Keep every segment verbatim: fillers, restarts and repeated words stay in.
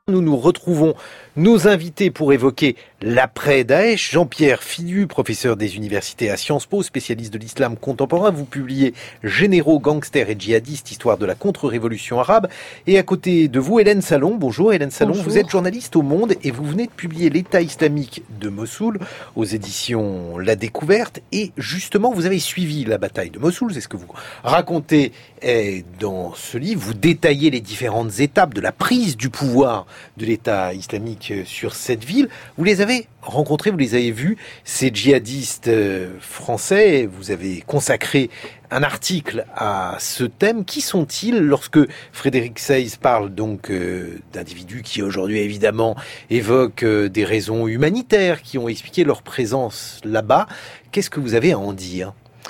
Nous nous retrouvons nos invités pour évoquer l'après-Daesh. Jean-Pierre Fidu, professeur des universités à Sciences Po, spécialiste de l'islam contemporain. Vous publiez Généraux, gangsters et djihadistes, histoire de la contre-révolution arabe. Et à côté de vous, Hélène Salon. Bonjour Hélène Salon. Bonjour. Vous êtes journaliste au Monde et vous venez de publier l'État islamique de Mossoul aux éditions La Découverte. Et justement, vous avez suivi la bataille de Mossoul. C'est ce que vous racontez dans ce livre. Vous détaillez les différentes étapes de la prise du pouvoir de l'État islamique sur cette ville. Vous les avez rencontrés, vous les avez vus, ces djihadistes français. Vous avez consacré un article à ce thème. Qui sont-ils? Lorsque Frédéric Seyss parle donc euh, d'individus qui aujourd'hui évidemment évoquent euh, des raisons humanitaires, qui ont expliqué leur présence là-bas, qu'est-ce que vous avez à en dire?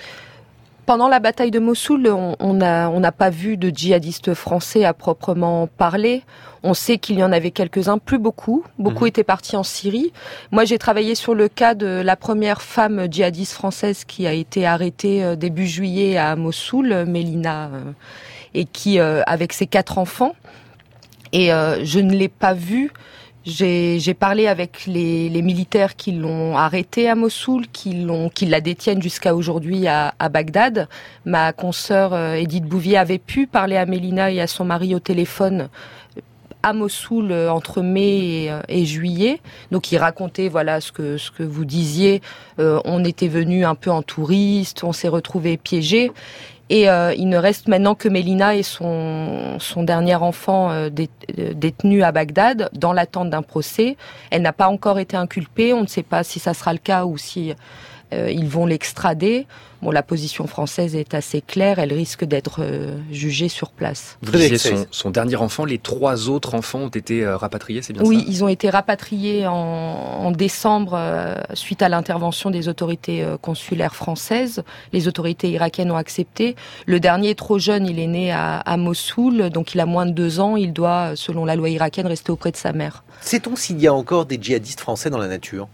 Pendant la bataille de Mossoul, on on a on n'a pas vu de djihadistes français à proprement parler. On sait qu'il y en avait quelques-uns, plus beaucoup. Beaucoup mmh. étaient partis en Syrie. Moi, j'ai travaillé sur le cas de la première femme djihadiste française qui a été arrêtée début juillet à Mossoul, Mélina, euh, et qui, euh, avec ses quatre enfants. Et euh, je ne l'ai pas vue. J'ai, j'ai parlé avec les, les militaires qui l'ont arrêtée à Mossoul, qui l'ont, qui la détiennent jusqu'à aujourd'hui à, à Bagdad. Ma consoeur euh, Edith Bouvier avait pu parler à Mélina et à son mari au téléphone à Mossoul euh, entre mai et, euh, et juillet. Donc ils racontaient voilà ce que ce que vous disiez. Euh, on était venus un peu en touriste, on s'est retrouvés piégés. Et euh, il ne reste maintenant que Mélina et son, son dernier enfant euh, dé, euh, détenu à Bagdad dans l'attente d'un procès. Elle n'a pas encore été inculpée. On ne sait pas si ça sera le cas ou si euh, ils vont l'extrader. Bon, la position française est assez claire. Elle risque d'être euh, jugée sur place. Vous disiez son, son dernier enfant. Les trois autres enfants ont été euh, rapatriés, c'est bien oui, ça? Oui, ils ont été rapatriés en, en décembre euh, suite à l'intervention des autorités euh, consulaires françaises. Les autorités irakiennes ont accepté. Le dernier est trop jeune. Il est né à, à Mossoul, donc il a moins de deux ans. Il doit, selon la loi irakienne, rester auprès de sa mère. Sait-on s'il y a encore des djihadistes français dans la nature?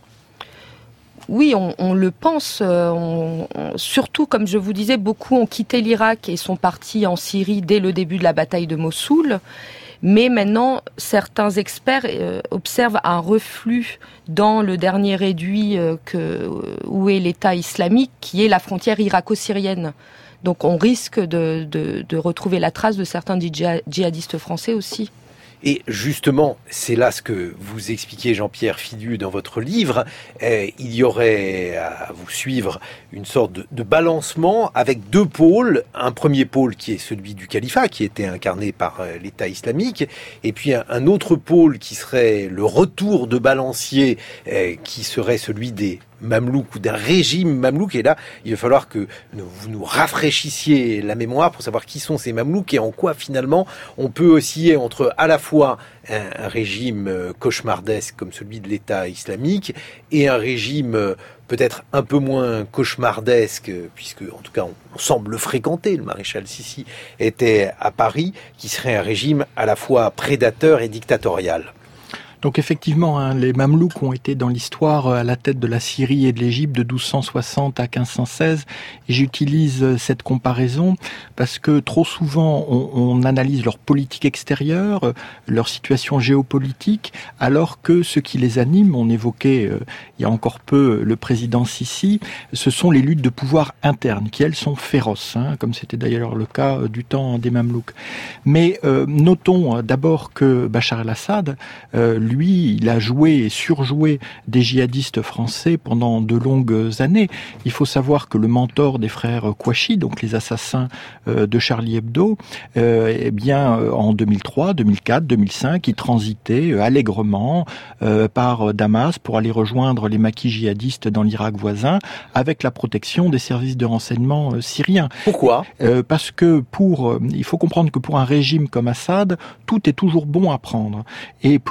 Oui, on, on le pense. Euh, on, on, surtout, comme je vous disais, beaucoup ont quitté l'Irak et sont partis en Syrie dès le début de la bataille de Mossoul. Mais maintenant, certains experts euh, observent un reflux dans le dernier réduit euh, que, où est l'État islamique, qui est la frontière irako-syrienne. Donc on risque de, de, de retrouver la trace de certains djihadistes français aussi. Et justement, c'est là ce que vous expliquez, Jean-Pierre Fidu, dans votre livre. Eh, il y aurait à vous suivre une sorte de, de balancement avec deux pôles. Un premier pôle qui est celui du califat, qui était incarné par l'État islamique, et puis un, un autre pôle qui serait le retour de balancier, eh, qui serait celui des Mamelouks ou d'un régime mamelouk. Et là, il va falloir que vous nous rafraîchissiez la mémoire pour savoir qui sont ces Mamelouks et en quoi finalement on peut osciller entre à la fois un, un régime cauchemardesque comme celui de l'État islamique et un régime peut-être un peu moins cauchemardesque, puisque en tout cas on, on semble le fréquenter, le maréchal Sissi était à Paris, qui serait un régime à la fois prédateur et dictatorial. Donc effectivement, hein, les Mamelouks ont été dans l'histoire à la tête de la Syrie et de l'Égypte de douze cent soixante à quinze cent seize. Et j'utilise cette comparaison parce que trop souvent, on, on analyse leur politique extérieure, leur situation géopolitique, alors que ce qui les anime, on évoquait euh, il y a encore peu le président Sissi, ce sont les luttes de pouvoir internes, qui elles sont féroces, hein, comme c'était d'ailleurs le cas du temps des Mamelouks. Mais euh, notons d'abord que Bachar el-Assad, euh, lui, il a joué et surjoué des djihadistes français pendant de longues années. Il faut savoir que le mentor des frères Kouachi, donc les assassins euh, de Charlie Hebdo, euh, eh bien, en deux mille trois, deux mille quatre, deux mille cinq, il transitait euh, allègrement euh, par Damas pour aller rejoindre les maquis djihadistes dans l'Irak voisin, avec la protection des services de renseignement euh, syriens. Pourquoi ? euh, Parce que pour, euh, il faut comprendre que pour un régime comme Assad, tout est toujours bon à prendre. Et plus les terroristes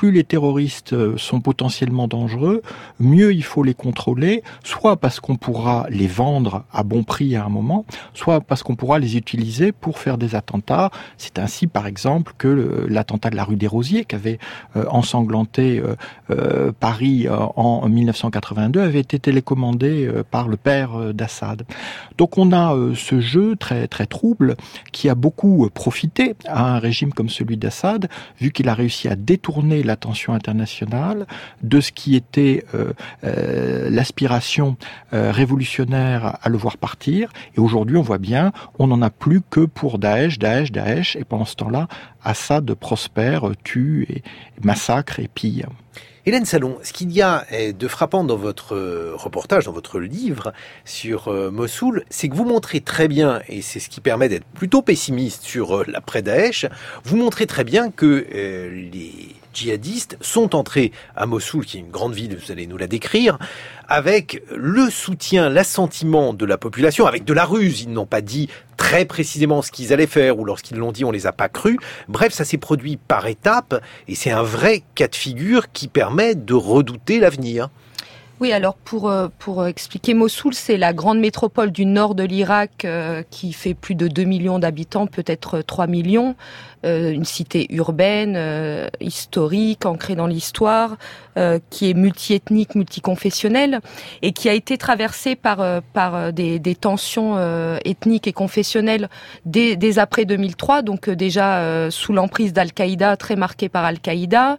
terroristes sont potentiellement dangereux, mieux il faut les contrôler, soit parce qu'on pourra les vendre à bon prix à un moment, soit parce qu'on pourra les utiliser pour faire des attentats. C'est ainsi, par exemple, que le, l'attentat de la rue des Rosiers, qui avait euh, ensanglanté euh, euh, Paris euh, en mille neuf cent quatre-vingt-deux, avait été télécommandé euh, par le père euh, d'Assad. Donc on a euh, ce jeu très très trouble qui a beaucoup euh, profité à un régime comme celui d'Assad, vu qu'il a réussi à détourner l'attention internationale de ce qui était euh, euh, l'aspiration euh, révolutionnaire à le voir partir. Et aujourd'hui, on voit bien, on n'en a plus que pour Daesh, Daesh, Daesh. Et pendant ce temps-là, Assad prospère, tue, et massacre et pille. Hélène Salon, ce qu'il y a de frappant dans votre reportage, dans votre livre sur Mossoul, c'est que vous montrez très bien, et c'est ce qui permet d'être plutôt pessimiste sur l'après-Daesh, vous montrez très bien que euh, les djihadistes sont entrés à Mossoul, qui est une grande ville, vous allez nous la décrire, avec le soutien, l'assentiment de la population, avec de la ruse. Ils n'ont pas dit très précisément ce qu'ils allaient faire, ou lorsqu'ils l'ont dit, on les a pas crus. Bref, ça s'est produit par étapes, et c'est un vrai cas de figure qui permet de redouter l'avenir. Oui, alors pour pour expliquer, Mossoul, c'est la grande métropole du nord de l'Irak euh, qui fait plus de deux millions d'habitants, peut-être trois millions, euh, une cité urbaine, euh, historique, ancrée dans l'histoire, euh, qui est multiethnique, multiconfessionnelle, et qui a été traversée par euh, par des, des tensions euh, ethniques et confessionnelles dès, dès après deux mille trois, donc euh, déjà euh, sous l'emprise d'Al-Qaïda, très marquée par Al-Qaïda.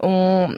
On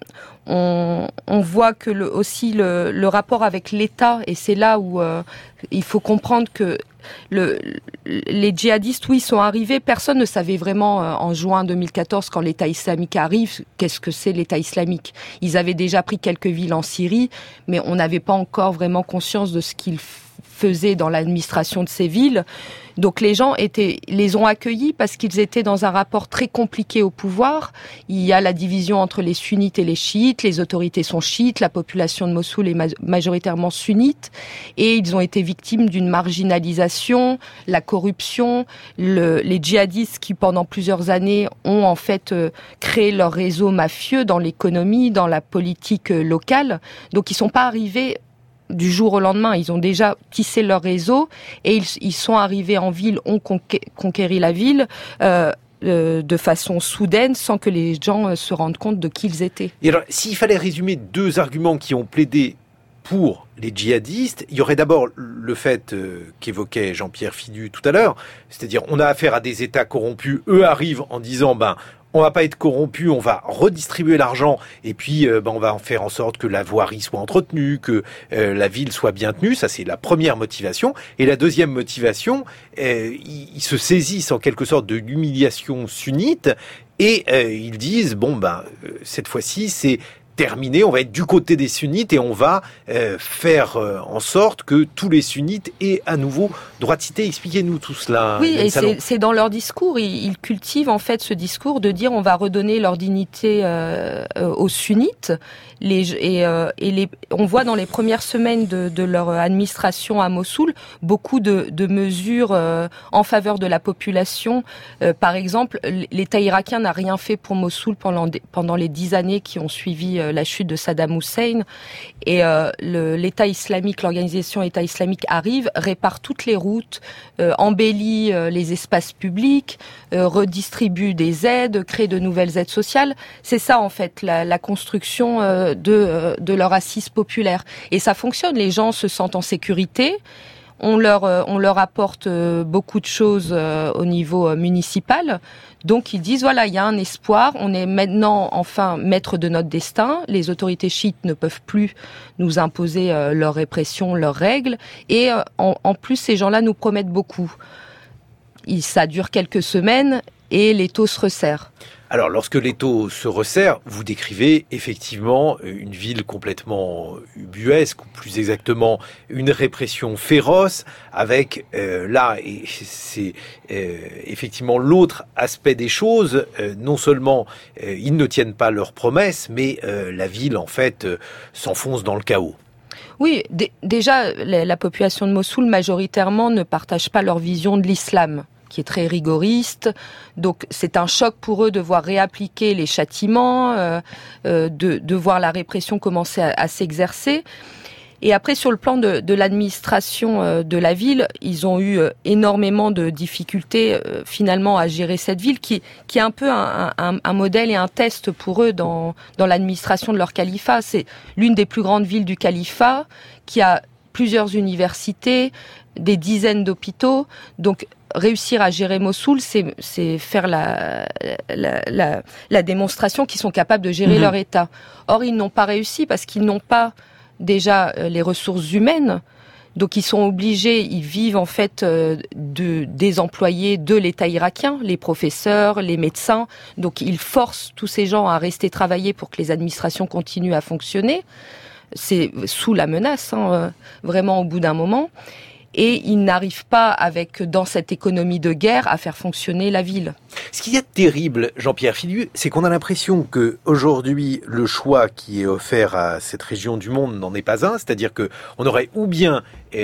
On, on voit que le, aussi le, le rapport avec l'État, et c'est là où euh, il faut comprendre que le, les djihadistes, oui, sont arrivés. Personne ne savait vraiment euh, en juin deux mille quatorze, quand l'État islamique arrive, qu'est-ce que c'est l'État islamique. Ils avaient déjà pris quelques villes en Syrie, mais on n'avait pas encore vraiment conscience de ce qu'ils faisaient dans l'administration de ces villes. Donc les gens étaient, les ont accueillis parce qu'ils étaient dans un rapport très compliqué au pouvoir. Il y a la division entre les sunnites et les chiites. Les autorités sont chiites, la population de Mossoul est ma- majoritairement sunnite, et ils ont été victimes d'une marginalisation, la corruption, le, les djihadistes qui pendant plusieurs années ont en fait euh, créé leur réseau mafieux dans l'économie, dans la politique euh, locale. Donc ils sont pas arrivés du jour au lendemain, ils ont déjà tissé leur réseau, et ils, ils sont arrivés en ville, ont conqué, conquéri la ville euh, euh, de façon soudaine, sans que les gens euh, se rendent compte de qui ils étaient. Et alors, s'il fallait résumer deux arguments qui ont plaidé pour les djihadistes, il y aurait d'abord le fait euh, qu'évoquait Jean-Pierre Fidu tout à l'heure, c'est-à-dire on a affaire à des États corrompus, eux arrivent en disant ben on va pas être corrompu, on va redistribuer l'argent, et puis euh, ben, on va en faire en sorte que la voirie soit entretenue, que euh, la ville soit bien tenue. Ça, c'est la première motivation. Et la deuxième motivation, euh, ils, ils se saisissent en quelque sorte de l'humiliation sunnite, et euh, ils disent, bon, ben euh, cette fois-ci, c'est terminé, on va être du côté des sunnites, et on va euh, faire euh, en sorte que tous les sunnites aient à nouveau droit de cité. Expliquez-nous tout cela. Oui, et c'est, c'est dans leur discours, ils, ils cultivent en fait ce discours de dire on va redonner leur dignité euh, aux sunnites. Les, et, euh, et les, on voit dans les premières semaines de, de leur administration à Mossoul beaucoup de, de mesures euh, en faveur de la population. Euh, par exemple, l'État irakien n'a rien fait pour Mossoul pendant, pendant les dix années qui ont suivi euh, la chute de Saddam Hussein. Et euh, le, l'État islamique, l'organisation État islamique arrive, répare toutes les routes, euh, embellit euh, les espaces publics, euh, redistribue des aides, crée de nouvelles aides sociales. C'est ça en fait la, la construction euh, de, de leur assise populaire. Et ça fonctionne, les gens se sentent en sécurité, on leur, on leur apporte beaucoup de choses au niveau municipal, donc ils disent voilà, il y a un espoir, on est maintenant enfin maître de notre destin, les autorités chiites ne peuvent plus nous imposer leur répression, leurs règles, et en, en plus ces gens-là nous promettent beaucoup. Et ça dure quelques semaines et l'étau se resserre. Alors, lorsque l'étau se resserre, vous décrivez effectivement une ville complètement ubuesque, ou plus exactement une répression féroce, avec euh, là, et c'est euh, effectivement l'autre aspect des choses, euh, non seulement euh, ils ne tiennent pas leurs promesses, mais euh, la ville, en fait, euh, s'enfonce dans le chaos. Oui, d- déjà, la, la population de Mossoul, majoritairement, ne partage pas leur vision de l'islam. qui est très rigoriste. Donc c'est un choc pour eux de voir réappliquer les châtiments, euh, euh, de, de voir la répression commencer à, à s'exercer. Et après, sur le plan de, de l'administration euh, de la ville, ils ont eu euh, énormément de difficultés euh, finalement à gérer cette ville, qui, qui est un peu un, un, un modèle et un test pour eux dans, dans l'administration de leur califat. C'est l'une des plus grandes villes du califat, qui a plusieurs universités, des dizaines d'hôpitaux. Donc réussir à gérer Mossoul, c'est, c'est faire la, la, la, la démonstration qu'ils sont capables de gérer mmh. leur État. Or, ils n'ont pas réussi parce qu'ils n'ont pas déjà euh, les ressources humaines. Donc ils sont obligés, ils vivent en fait euh, de, des employés de l'État irakien, les professeurs, les médecins. Donc ils forcent tous ces gens à rester travailler pour que les administrations continuent à fonctionner. C'est sous la menace, hein, euh, vraiment au bout d'un moment. Et ils n'arrivent pas, avec dans cette économie de guerre, à faire fonctionner la ville. Ce qu'il y a de terrible, Jean-Pierre Filiu, c'est qu'on a l'impression que aujourd'hui le choix qui est offert à cette région du monde n'en est pas un. C'est-à-dire que on aurait ou bien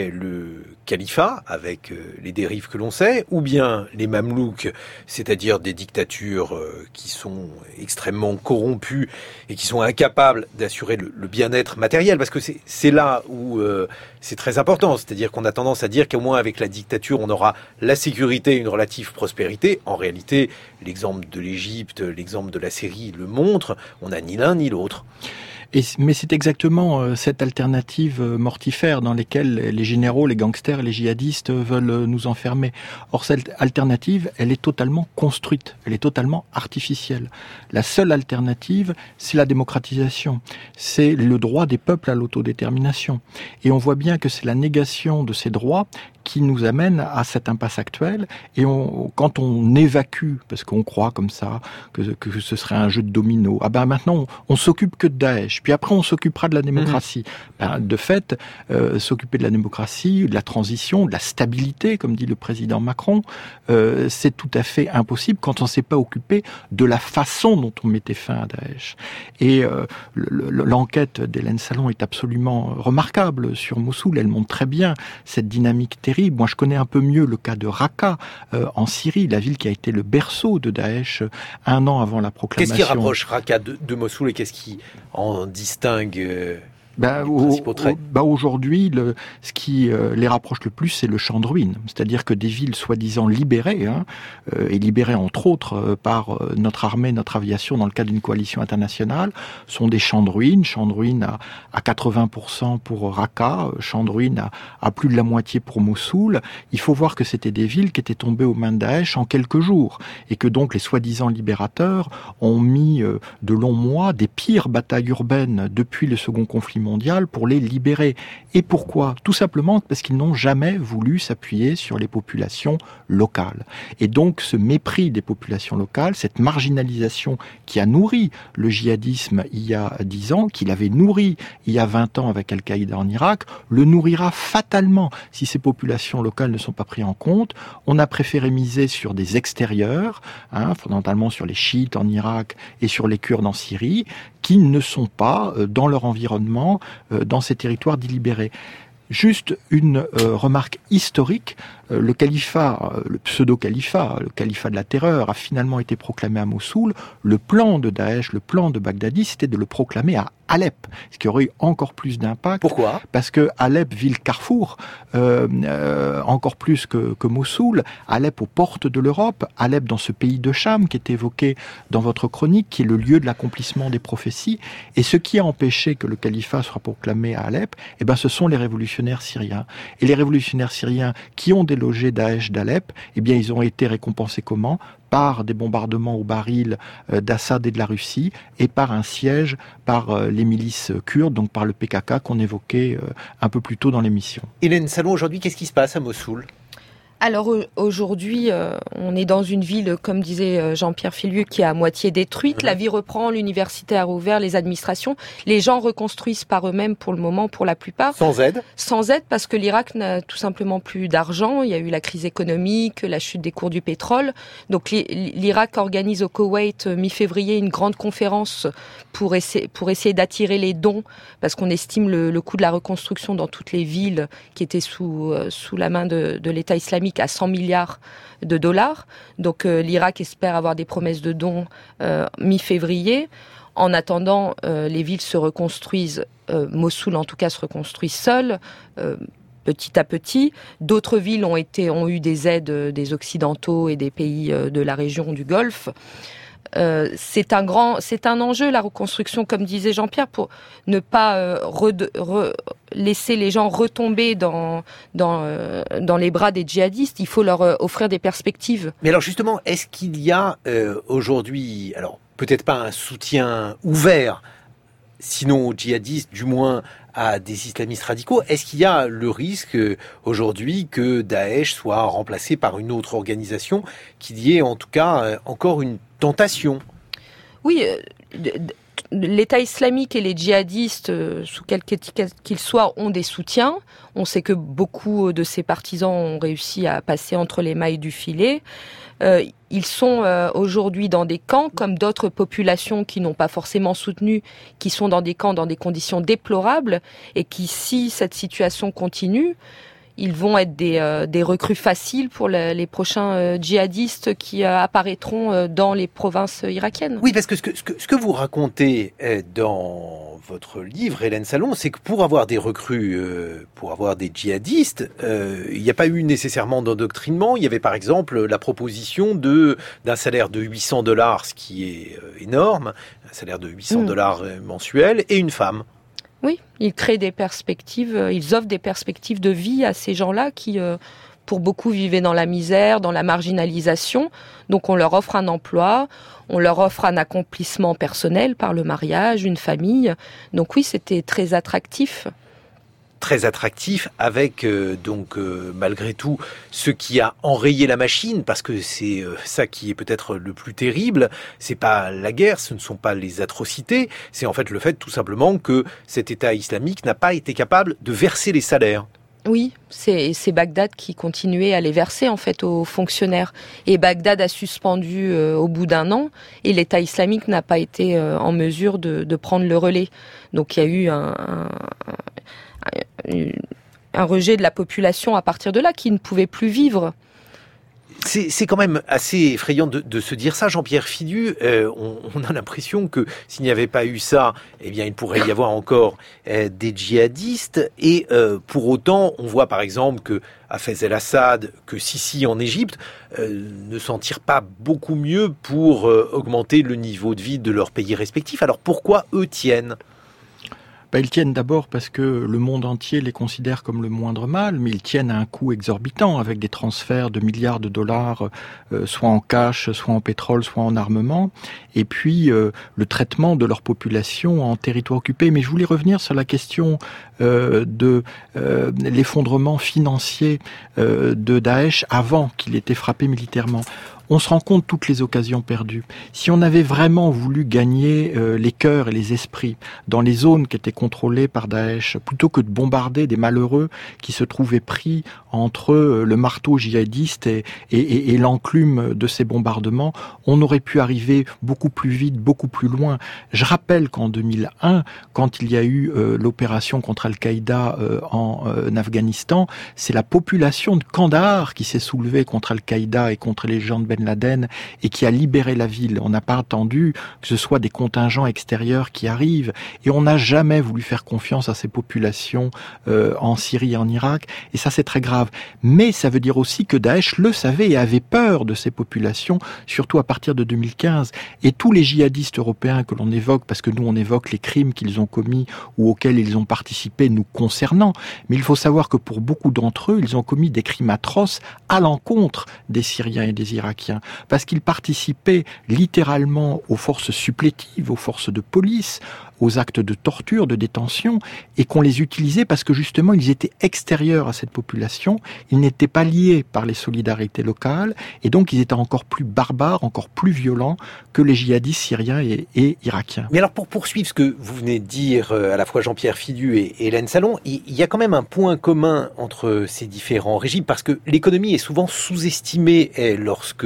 le califat, avec les dérives que l'on sait, ou bien les mamelouks, c'est-à-dire des dictatures qui sont extrêmement corrompues et qui sont incapables d'assurer le, le bien-être matériel. Parce que c'est, c'est là où euh, c'est très important. C'est-à-dire qu'on a tendance à dire qu'au moins avec la dictature, on aura la sécurité et une relative prospérité. En réalité, l'exemple de l'Égypte, l'exemple de la Syrie le montre, on n'a ni l'un ni l'autre. Et, mais c'est exactement euh, cette alternative euh, mortifère dans laquelle les généraux, les gangsters, les djihadistes euh, veulent euh, nous enfermer. Or, cette alternative, elle est totalement construite, elle est totalement artificielle. La seule alternative, c'est la démocratisation, c'est le droit des peuples à l'autodétermination. Et on voit bien que c'est la négation de ces droits qui nous amène à cette impasse actuelle. Et on, quand on évacue, parce qu'on croit comme ça que, que ce serait un jeu de domino, ah ben maintenant on, on s'occupe que de Daesh, puis après on s'occupera de la démocratie. Mmh. Ben, de fait, euh, s'occuper de la démocratie, de la transition, de la stabilité, comme dit le président Macron, euh, c'est tout à fait impossible quand on ne s'est pas occupé de la façon dont on mettait fin à Daesh. Et euh, le, l'enquête d'Hélène Salon est absolument remarquable sur Mossoul. Elle montre très bien cette dynamique terrible. Moi, je connais un peu mieux le cas de Raqqa, euh, en Syrie, la ville qui a été le berceau de Daesh euh, un an avant la proclamation. Qu'est-ce qui rapproche Raqqa de, de Mossoul et qu'est-ce qui en distingue euh... Ben, au, au, ben aujourd'hui, le, ce qui euh, les rapproche le plus, c'est le champ de ruines. C'est-à-dire que des villes soi-disant libérées, hein, euh, et libérées entre autres euh, par euh, notre armée, notre aviation, dans le cadre d'une coalition internationale, sont des champs de ruines. Champs de ruines à, à quatre-vingts pour cent pour Raqqa, champs de ruines à, à plus de la moitié pour Mossoul. Il faut voir que c'était des villes qui étaient tombées aux mains de Daesh en quelques jours, et que donc les soi-disant libérateurs ont mis euh, de longs mois des pires batailles urbaines depuis le second conflit mondial pour les libérer. Et pourquoi ? Tout simplement parce qu'ils n'ont jamais voulu s'appuyer sur les populations locales. Et donc ce mépris des populations locales, cette marginalisation qui a nourri le djihadisme il y a dix ans, qui l'avait nourri il y a vingt ans avec Al-Qaïda en Irak, le nourrira fatalement si ces populations locales ne sont pas prises en compte. On a préféré miser sur des extérieurs, hein, fondamentalement sur les chiites en Irak et sur les Kurdes en Syrie, qui ne sont pas euh, dans leur environnement, euh, dans ces territoires délibérés. Juste une euh, remarque historique, euh, le califat, euh, le pseudo-califat, le califat de la terreur a finalement été proclamé à Mossoul. Le plan de Daesh, le plan de Baghdadi, c'était de le proclamer à Alep, ce qui aurait eu encore plus d'impact. Pourquoi ? Parce que Alep, ville carrefour, euh, euh, encore plus que, que Mossoul, Alep aux portes de l'Europe, Alep dans ce pays de Cham qui est évoqué dans votre chronique, qui est le lieu de l'accomplissement des prophéties. Et ce qui a empêché que le califat soit proclamé à Alep, eh ben, ce sont les révolutionnaires syriens. Et les révolutionnaires syriens qui ont délogé Daesh d'Alep, eh bien, ils ont été récompensés comment ? Par des bombardements au baril d'Assad et de la Russie, et par un siège par les milices kurdes, donc par le P K K qu'on évoquait un peu plus tôt dans l'émission. Hélène Salon, aujourd'hui, qu'est-ce qui se passe à Mossoul ? Alors aujourd'hui, euh, on est dans une ville, comme disait Jean-Pierre Filiu, qui est à moitié détruite. La vie reprend, l'université a rouvert, les administrations. Les gens reconstruisent par eux-mêmes pour le moment, pour la plupart. Sans aide ? Sans aide, parce que l'Irak n'a tout simplement plus d'argent. Il y a eu la crise économique, la chute des cours du pétrole. Donc l'Irak organise au Koweït, mi-février, une grande conférence pour essayer, pour essayer d'attirer les dons, parce qu'on estime le, le coût de la reconstruction dans toutes les villes qui étaient sous, euh, sous la main de, de l'État islamique islamique à cent milliards de dollars. Donc euh, l'Irak espère avoir des promesses de dons euh, mi-février. En attendant, euh, les villes se reconstruisent, euh, Mossoul en tout cas se reconstruit seule, euh, petit à petit. D'autres villes ont été ont eu des aides des Occidentaux et des pays euh, de la région du Golfe. Euh, c'est un grand, c'est un enjeu la reconstruction, comme disait Jean-Pierre, pour ne pas euh, re, re, laisser les gens retomber dans dans euh, dans les bras des djihadistes. Il faut leur euh, offrir des perspectives. Mais alors justement, est-ce qu'il y a euh, aujourd'hui, alors peut-être pas un soutien ouvert, sinon aux djihadistes, du moins à des islamistes radicaux, est-ce qu'il y a le risque euh, aujourd'hui que Daesh soit remplacé par une autre organisation, qu'il y ait en tout cas euh, encore une tentation? Oui, euh, l'État islamique et les djihadistes, euh, sous quelque étiquette qu'ils soient, ont des soutiens. On sait que beaucoup de ces partisans ont réussi à passer entre les mailles du filet. Euh, ils sont euh, aujourd'hui dans des camps, comme d'autres populations qui n'ont pas forcément soutenu, qui sont dans des camps dans des conditions déplorables, et qui, si cette situation continue, ils vont être des, euh, des recrues faciles pour le, les prochains euh, djihadistes qui euh, apparaîtront euh, dans les provinces irakiennes. Oui, parce que ce que, ce que, ce que vous racontez euh, dans votre livre, Hélène Salon, c'est que pour avoir des recrues, euh, pour avoir des djihadistes, euh, il n'y a pas eu nécessairement d'endoctrinement. Il y avait par exemple la proposition de d'un salaire de huit cents dollars, ce qui est euh, énorme, un salaire de huit cents dollars mmh. mensuel, et une femme. Oui, ils créent des perspectives, ils offrent des perspectives de vie à ces gens-là qui, euh, pour beaucoup, vivaient dans la misère, dans la marginalisation. Donc on leur offre un emploi, on leur offre un accomplissement personnel par le mariage, une famille. Donc oui, c'était très attractif. Très attractif, avec euh, donc euh, malgré tout ce qui a enrayé la machine, parce que c'est euh, ça qui est peut-être le plus terrible. C'est pas la guerre, ce ne sont pas les atrocités, c'est en fait le fait tout simplement que cet État islamique n'a pas été capable de verser les salaires. Oui, c'est, c'est Bagdad qui continuait à les verser en fait aux fonctionnaires. Et Bagdad a suspendu euh, au bout d'un an, et l'État islamique n'a pas été euh, en mesure de, de prendre le relais. Donc il y a eu un, un, un, un rejet de la population à partir de là, qui ne pouvait plus vivre. C'est, c'est quand même assez effrayant de, de se dire ça, Jean-Pierre Fidu. Euh, on, on a l'impression que s'il n'y avait pas eu ça, eh bien, il pourrait y avoir encore euh, des djihadistes. Et euh, pour autant, on voit par exemple que Hafez el-Assad, que Sisi en Égypte, euh, ne s'en tirent pas beaucoup mieux pour euh, augmenter le niveau de vie de leurs pays respectifs. Alors pourquoi eux tiennent ? Ben, ils tiennent d'abord parce que le monde entier les considère comme le moindre mal, mais ils tiennent à un coût exorbitant, avec des transferts de milliards de dollars, euh, soit en cash, soit en pétrole, soit en armement, et puis euh, le traitement de leur population en territoire occupé. Mais je voulais revenir sur la question euh, de euh, l'effondrement financier euh, de Daesh avant qu'il ait été frappé militairement. On se rend compte toutes les occasions perdues. Si on avait vraiment voulu gagner euh, les cœurs et les esprits dans les zones qui étaient contrôlées par Daesh, plutôt que de bombarder des malheureux qui se trouvaient pris entre euh, le marteau djihadiste et, et, et, et l'enclume de ces bombardements, on aurait pu arriver beaucoup plus vite, beaucoup plus loin. Je rappelle qu'en deux mille un, quand il y a eu euh, l'opération contre Al-Qaïda euh, en euh, Afghanistan, c'est la population de Kandahar qui s'est soulevée contre Al-Qaïda et contre les gens de Ben Laden et qui a libéré la ville. On n'a pas attendu que ce soit des contingents extérieurs qui arrivent, et on n'a jamais voulu faire confiance à ces populations euh, en Syrie et en Irak, et ça c'est très grave. Mais ça veut dire aussi que Daesh le savait et avait peur de ces populations, surtout à partir de deux mille quinze. Et tous les djihadistes européens que l'on évoque, parce que nous on évoque les crimes qu'ils ont commis ou auxquels ils ont participé nous concernant, mais il faut savoir que pour beaucoup d'entre eux, ils ont commis des crimes atroces à l'encontre des Syriens et des Irakiens, parce qu'ils participaient littéralement aux forces supplétives, aux forces de police, aux actes de torture, de détention, et qu'on les utilisait parce que justement ils étaient extérieurs à cette population, ils n'étaient pas liés par les solidarités locales, et donc ils étaient encore plus barbares, encore plus violents que les djihadistes syriens et, et irakiens. Mais alors pour poursuivre ce que vous venez de dire, à la fois Jean-Pierre Fidu et Hélène Salon, il y a quand même un point commun entre ces différents régimes, parce que l'économie est souvent sous-estimée lorsque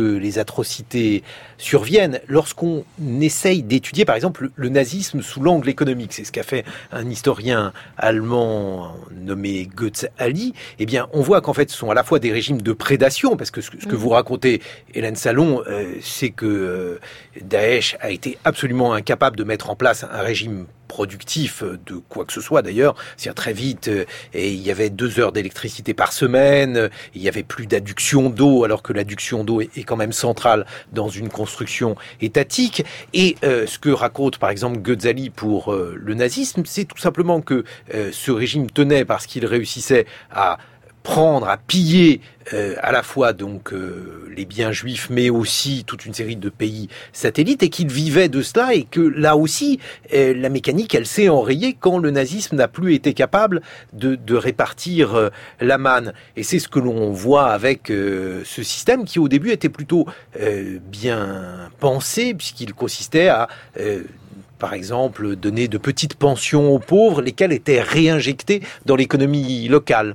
les atrocités surviennent. Lorsqu'on essaye d'étudier, par exemple, le, le nazisme sous l'angle économique, c'est ce qu'a fait un historien allemand nommé Goetz-Ali, eh bien, on voit qu'en fait, ce sont à la fois des régimes de prédation, parce que ce, ce que vous racontez, Hélène Salon, euh, c'est que euh, Daesh a été absolument incapable de mettre en place un régime productif de quoi que ce soit d'ailleurs. C'est-à-dire très vite, euh, et il y avait deux heures d'électricité par semaine, euh, il y avait plus d'adduction d'eau, alors que l'adduction d'eau est, est quand même centrale dans une construction étatique. Et euh, ce que raconte par exemple Goetz-Ali pour euh, le nazisme, c'est tout simplement que euh, ce régime tenait parce qu'il réussissait à prendre, à piller euh, à la fois donc euh, les biens juifs, mais aussi toute une série de pays satellites, et qu'il vivait de cela, et que là aussi, euh, la mécanique, elle s'est enrayée quand le nazisme n'a plus été capable de, de répartir euh, la manne. Et c'est ce que l'on voit avec euh, ce système qui, au début, était plutôt euh, bien pensé, puisqu'il consistait à... Euh, par exemple, donner de petites pensions aux pauvres, lesquelles étaient réinjectées dans l'économie locale.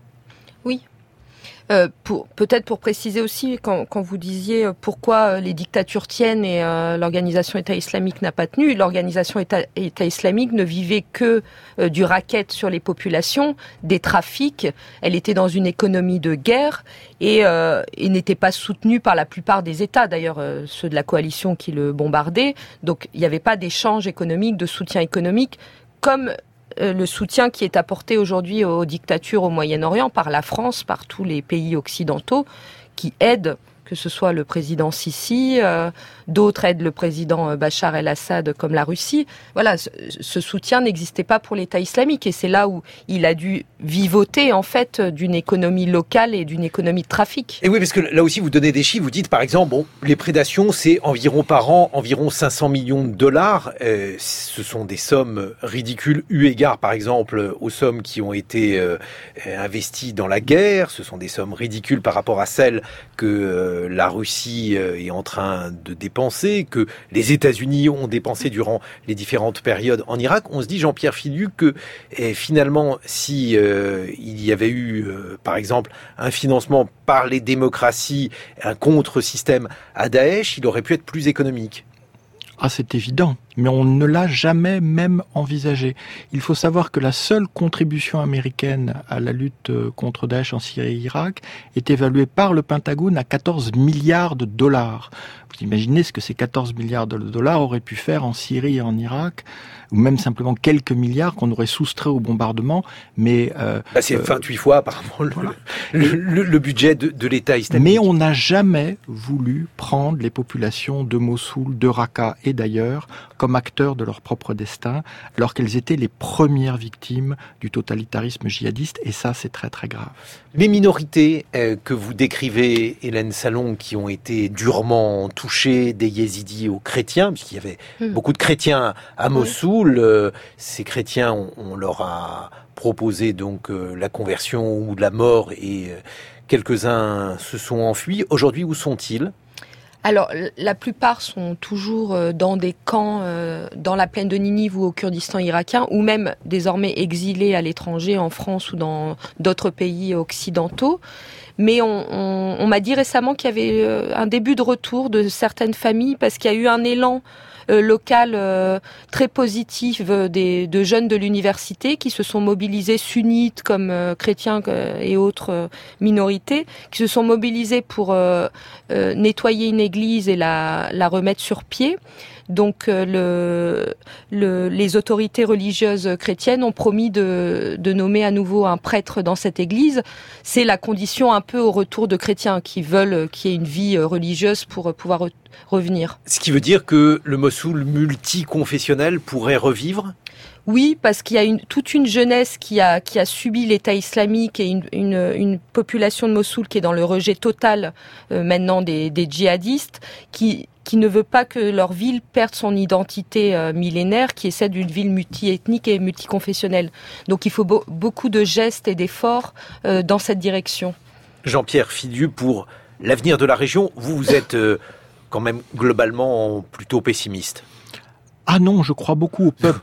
Oui. Euh, pour, peut-être pour préciser aussi, quand, quand vous disiez pourquoi les dictatures tiennent et euh, l'organisation État islamique n'a pas tenu, l'organisation État, État islamique ne vivait que euh, du racket sur les populations, des trafics. Elle était dans une économie de guerre et, euh, et n'était pas soutenue par la plupart des États, d'ailleurs euh, ceux de la coalition qui le bombardaient. Donc il n'y avait pas d'échange économique, de soutien économique, comme le soutien qui est apporté aujourd'hui aux dictatures au Moyen-Orient par la France, par tous les pays occidentaux qui aident, que ce soit le président Sisi, euh, d'autres aident le président Bachar el-Assad comme la Russie. Voilà, ce, ce soutien n'existait pas pour l'État islamique et c'est là où il a dû vivoter en fait d'une économie locale et d'une économie de trafic. Et oui, parce que là aussi vous donnez des chiffres, vous dites par exemple, bon, les prédations c'est environ par an, environ cinq cents millions de dollars. Euh, ce sont des sommes ridicules eu égard par exemple aux sommes qui ont été euh, investies dans la guerre. Ce sont des sommes ridicules par rapport à celles que euh, la Russie euh, est en train de dépenser, que les États-Unis ont dépensé durant les différentes périodes en Irak. On se dit, Jean-Pierre Filiu, que eh, finalement, si euh, il y avait eu, euh, par exemple, un financement par les démocraties, un contre-système à Daesh, il aurait pu être plus économique. Ah, c'est évident, mais on ne l'a jamais même envisagé. Il faut savoir que la seule contribution américaine à la lutte contre Daesh en Syrie et Irak est évaluée par le Pentagone à quatorze milliards de dollars. Vous imaginez ce que ces quatorze milliards de dollars auraient pu faire en Syrie et en Irak, ou même simplement quelques milliards qu'on aurait soustraits au bombardement, mais... Euh, bah c'est vingt-huit euh, fois apparemment le, voilà. le, le, le budget de, de l'État islamique. Mais on n'a jamais voulu prendre les populations de Mossoul, de Raqqa et d'ailleurs comme acteurs de leur propre destin, alors qu'elles étaient les premières victimes du totalitarisme djihadiste, et ça c'est très très grave. Les minorités euh, que vous décrivez, Hélène Salon, qui ont été durement touchées, des yézidis aux chrétiens, puisqu'il y avait mmh. beaucoup de chrétiens à Mossoul, euh, ces chrétiens, on, on leur a proposé donc euh, la conversion ou de la mort, et euh, quelques-uns se sont enfuis. Aujourd'hui, où sont-ils ? Alors, la plupart sont toujours dans des camps dans la plaine de Ninive ou au Kurdistan irakien, ou même désormais exilés à l'étranger, en France ou dans d'autres pays occidentaux. Mais on, on, on m'a dit récemment qu'il y avait un début de retour de certaines familles parce qu'il y a eu un élan Euh, local euh, très positif euh, des, de jeunes de l'université qui se sont mobilisés, sunnites comme euh, chrétiens euh, et autres euh, minorités, qui se sont mobilisés pour euh, euh, nettoyer une église et la, la remettre sur pied. Donc euh, le, le, les autorités religieuses chrétiennes ont promis de, de nommer à nouveau un prêtre dans cette église. C'est la condition un peu au retour de chrétiens qui veulent qu'il y ait une vie religieuse pour pouvoir re- revenir. Ce qui veut dire que le Mossoul multiconfessionnel pourrait revivre ? Oui, parce qu'il y a une, toute une jeunesse qui a, qui a subi l'État islamique et une, une, une population de Mossoul qui est dans le rejet total euh, maintenant des, des djihadistes, qui, qui ne veut pas que leur ville perde son identité euh, millénaire, qui est celle d'une ville multiethnique et multiconfessionnelle. Donc il faut be- beaucoup de gestes et d'efforts euh, dans cette direction. Jean-Pierre Filiu, pour l'avenir de la région, vous, vous êtes euh, quand même globalement plutôt pessimiste. Ah non, je crois beaucoup au peuple.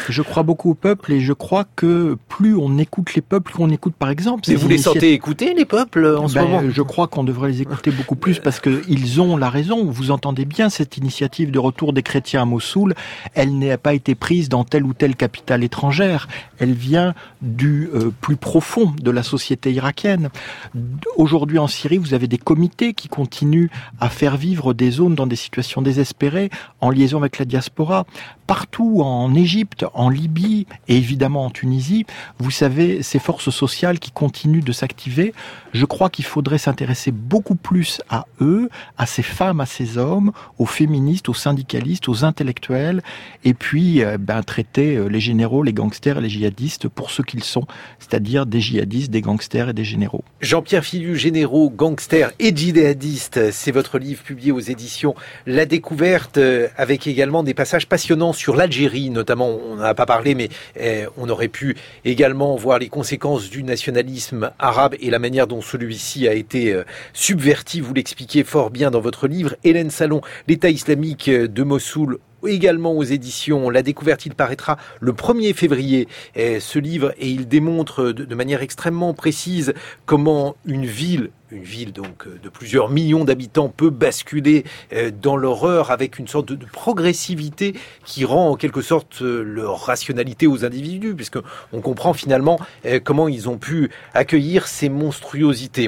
Je crois beaucoup au peuple et je crois que plus on écoute les peuples, qu'on écoute par exemple... Mais vous les initiatives... sentez écouter les peuples en ben, ce moment? Je crois qu'on devrait les écouter beaucoup plus parce qu'ils ont la raison. Vous entendez bien cette initiative de retour des chrétiens à Mossoul. Elle n'a pas été prise dans telle ou telle capitale étrangère. Elle vient du euh, plus profond de la société irakienne. Aujourd'hui en Syrie, vous avez des comités qui continuent à faire vivre des zones dans des situations désespérées en liaison avec la diaspora. Partout en Égypte, en Libye et évidemment en Tunisie, vous savez, ces forces sociales qui continuent de s'activer. Je crois qu'il faudrait s'intéresser beaucoup plus à eux, à ces femmes, à ces hommes, aux féministes, aux syndicalistes, aux intellectuels, et puis euh, ben, traiter les généraux, les gangsters et les djihadistes pour ce qu'ils sont, c'est-à-dire des djihadistes, des gangsters et des généraux. Jean-Pierre Filliou, généraux, gangsters et djihadistes, c'est votre livre publié aux éditions La Découverte, avec également des passages passionnants sur l'Algérie, notamment, on n'en a pas parlé, mais eh, on aurait pu également voir les conséquences du nationalisme arabe et la manière dont celui-ci a été euh, subverti, vous l'expliquez fort bien dans votre livre. Hélène Salon, l'État islamique de Mossoul, également aux éditions La Découverte, il paraîtra le premier février, eh, ce livre, et il démontre de, de manière extrêmement précise comment une ville, une ville donc de plusieurs millions d'habitants peut basculer eh, dans l'horreur avec une sorte de, de progressivité qui rend en quelque sorte leur rationalité aux individus, puisque on comprend finalement eh, comment ils ont pu accueillir ces monstruosités.